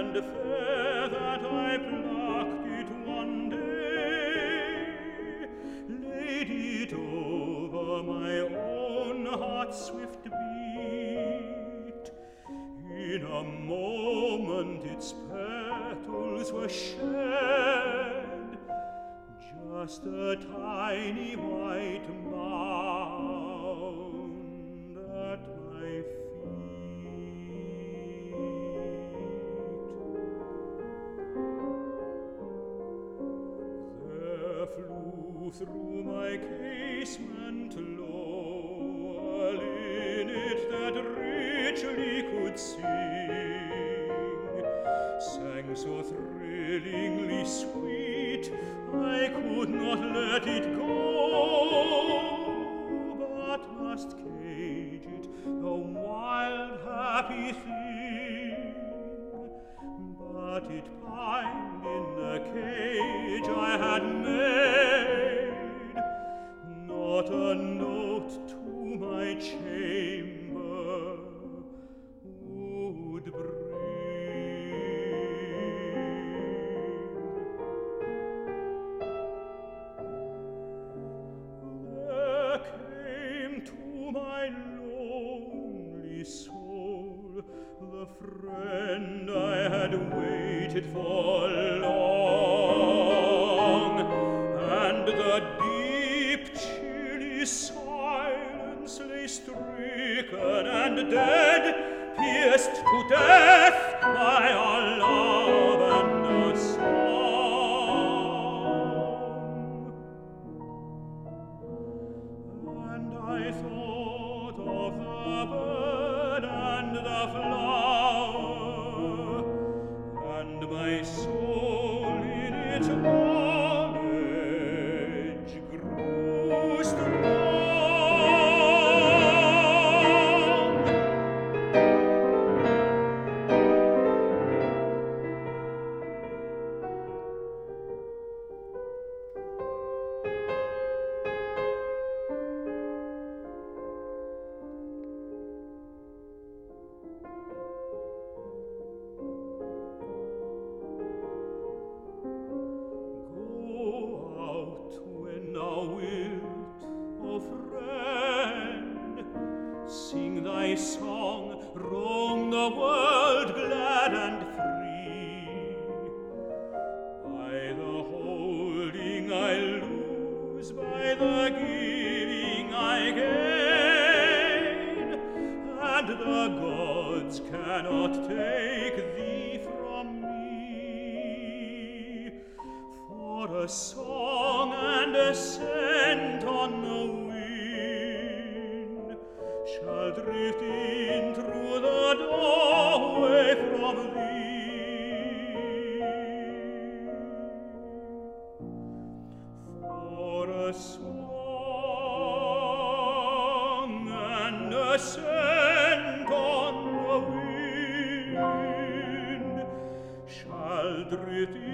and fair that I plucked it one day, laid it over my own heart's swift beat. In a moment its petals were shed, just a tiny white mound at my feet. There flew through my casement low a linnet that richly could sing, sang so thrillingly sweet I could not let it go, but must cage it, a wild happy thing. But it pined in the cage I had made, not a note to my chamber would bring. There came to my lonely soul the friend I had waited for long, and the deep chilly silence lay stricken and dead, pierced to death by a love and a song. And I thought of the bird and the flower, and my soul in its knowledge grew strong. Sing thy song, roam the world glad and free. By the holding I lose, by the giving I gain, and the gods cannot take thee from me. For a song and a scent on the shall drift in through the doorway from thee. For a song and a scent on the wind shall drift